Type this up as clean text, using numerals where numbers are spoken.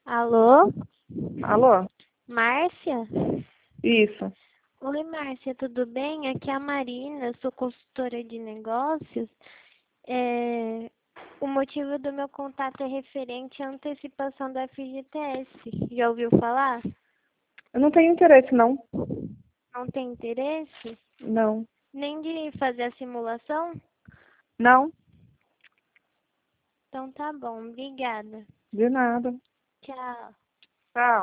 Alô? Alô? Márcia? Isso. Oi, Márcia, tudo bem? Aqui é a Marina, sou consultora de negócios. O motivo do meu contato é referente à antecipação da FGTS. Já ouviu falar? Eu não tenho interesse, não. Não tem interesse? Não. Nem de fazer a simulação? Não, Então tá bom, obrigada. de nada. Tchau. Tchau.